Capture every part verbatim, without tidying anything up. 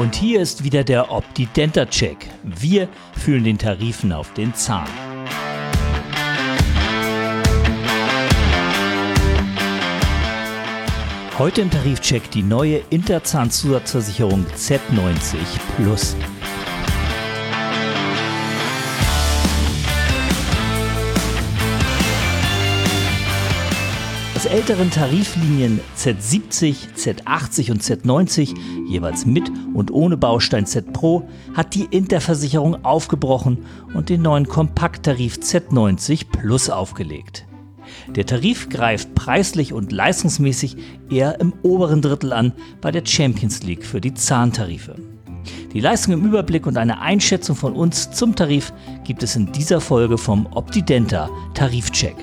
Und hier ist wieder der Optidenta-Check. Wir fühlen den Tarifen auf den Zahn. Heute im Tarifcheck die neue Interzahnzusatzversicherung Z neunzig Plus. Aus älteren Tariflinien Z siebzig, Z achtzig und Z neunzig, jeweils mit und ohne Baustein Z Pro, hat die Interversicherung aufgebrochen und den neuen Kompakttarif Z neunzig Plus aufgelegt. Der Tarif greift preislich und leistungsmäßig eher im oberen Drittel an bei der Champions League für die Zahntarife. Die Leistung im Überblick und eine Einschätzung von uns zum Tarif gibt es in dieser Folge vom Optidenta Tarifcheck.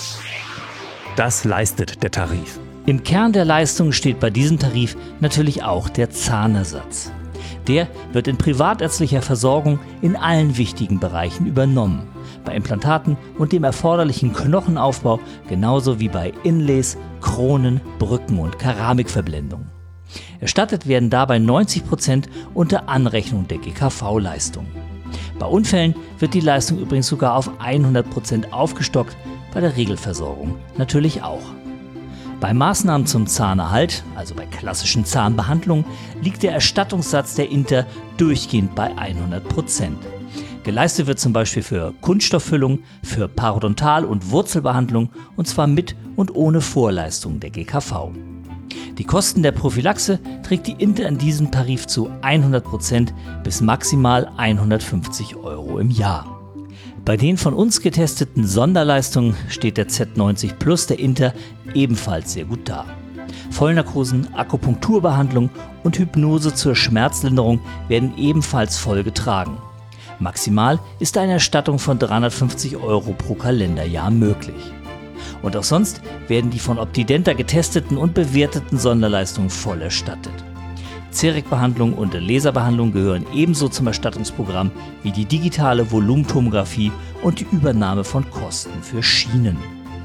Das leistet der Tarif. Im Kern der Leistung steht bei diesem Tarif natürlich auch der Zahnersatz. Der wird in privatärztlicher Versorgung in allen wichtigen Bereichen übernommen. Bei Implantaten und dem erforderlichen Knochenaufbau genauso wie bei Inlays, Kronen, Brücken und Keramikverblendung. Erstattet werden dabei neunzig Prozent unter Anrechnung der G K V-Leistung. Bei Unfällen wird die Leistung übrigens sogar auf hundert Prozent aufgestockt, bei der Regelversorgung natürlich auch. Bei Maßnahmen zum Zahnerhalt, also bei klassischen Zahnbehandlungen, liegt der Erstattungssatz der Inter durchgehend bei hundert Prozent. Geleistet wird zum Beispiel für Kunststofffüllung, für Parodontal- und Wurzelbehandlung und zwar mit und ohne Vorleistung der G K V. Die Kosten der Prophylaxe trägt die Inter in diesem Tarif zu hundert Prozent bis maximal hundertfünfzig Euro im Jahr. Bei den von uns getesteten Sonderleistungen steht der Z neunzig Plus der Inter ebenfalls sehr gut da. Vollnarkosen, Akupunkturbehandlung und Hypnose zur Schmerzlinderung werden ebenfalls voll getragen. Maximal ist eine Erstattung von dreihundertfünfzig Euro pro Kalenderjahr möglich. Und auch sonst werden die von Optidenta getesteten und bewerteten Sonderleistungen voll erstattet. Cerekbehandlung und Laserbehandlung gehören ebenso zum Erstattungsprogramm wie die digitale Volumentomographie und die Übernahme von Kosten für Schienen.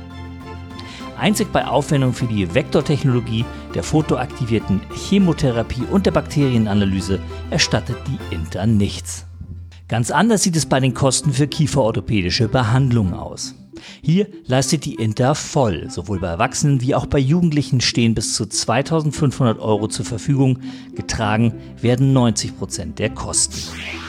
Einzig bei Aufwendungen für die Vektortechnologie, der fotoaktivierten Chemotherapie und der Bakterienanalyse erstattet die Inter nichts. Ganz anders sieht es bei den Kosten für kieferorthopädische Behandlungen aus. Hier leistet die Inter voll. Sowohl bei Erwachsenen wie auch bei Jugendlichen stehen bis zu zweitausendfünfhundert Euro zur Verfügung. Getragen werden neunzig Prozent der Kosten.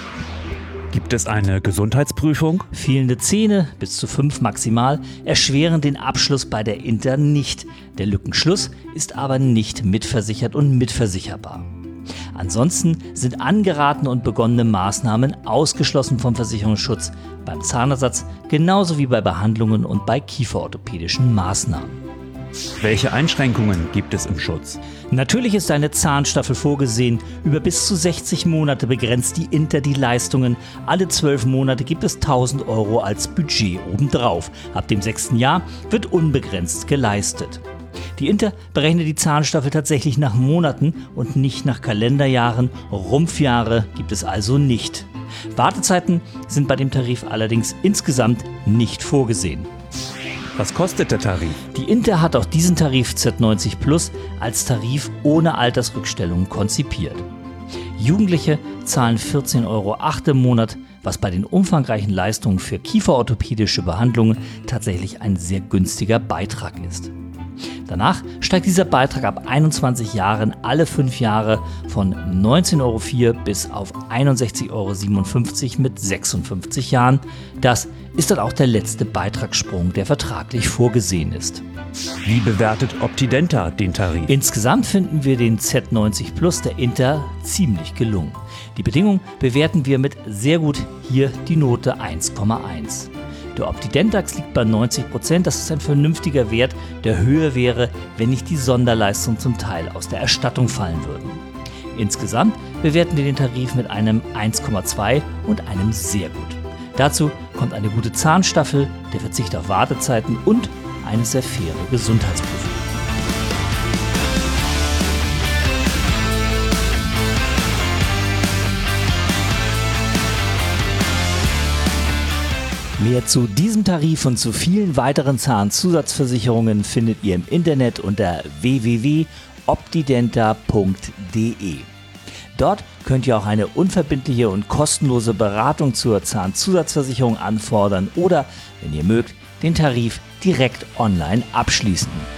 Gibt es eine Gesundheitsprüfung? Fehlende Zähne, bis zu fünf maximal, erschweren den Abschluss bei der Inter nicht. Der Lückenschluss ist aber nicht mitversichert und mitversicherbar. Ansonsten sind angeratene und begonnene Maßnahmen ausgeschlossen vom Versicherungsschutz, beim Zahnersatz genauso wie bei Behandlungen und bei kieferorthopädischen Maßnahmen. Welche Einschränkungen gibt es im Schutz? Natürlich ist eine Zahnstaffel vorgesehen. Über bis zu sechzig Monate begrenzt die Inter die Leistungen. Alle zwölf Monate gibt es tausend Euro als Budget obendrauf. Ab dem sechsten Jahr wird unbegrenzt geleistet. Die Inter berechnet die Zahnstaffel tatsächlich nach Monaten und nicht nach Kalenderjahren. Rumpfjahre gibt es also nicht. Wartezeiten sind bei dem Tarif allerdings insgesamt nicht vorgesehen. Was kostet der Tarif? Die Inter hat auch diesen Tarif Z neunzig Plus als Tarif ohne Altersrückstellung konzipiert. Jugendliche zahlen vierzehn Euro acht im Monat, was bei den umfangreichen Leistungen für kieferorthopädische Behandlungen tatsächlich ein sehr günstiger Beitrag ist. Danach steigt dieser Beitrag ab einundzwanzig Jahren alle fünf Jahre von neunzehn Euro vier bis auf einundsechzig Euro siebenundfünfzig mit sechsundfünfzig Jahren. Das ist dann auch der letzte Beitragssprung, der vertraglich vorgesehen ist. Wie bewertet Optidenta den Tarif? Insgesamt finden wir den Z neunzig Plus der Inter ziemlich gelungen. Die Bedingung bewerten wir mit sehr gut, hier die Note eins Komma eins. Der Optidentax liegt bei neunzig Prozent, das ist ein vernünftiger Wert, der höher wäre, wenn nicht die Sonderleistungen zum Teil aus der Erstattung fallen würden. Insgesamt bewerten wir den Tarif mit einem eins Komma zwei und einem sehr gut. Dazu kommt eine gute Zahnstaffel, der Verzicht auf Wartezeiten und eine sehr faire Gesundheitsprüfung. Mehr zu diesem Tarif und zu vielen weiteren Zahnzusatzversicherungen findet ihr im Internet unter w w w punkt optidenta punkt d e. Dort könnt ihr auch eine unverbindliche und kostenlose Beratung zur Zahnzusatzversicherung anfordern oder, wenn ihr mögt, den Tarif direkt online abschließen.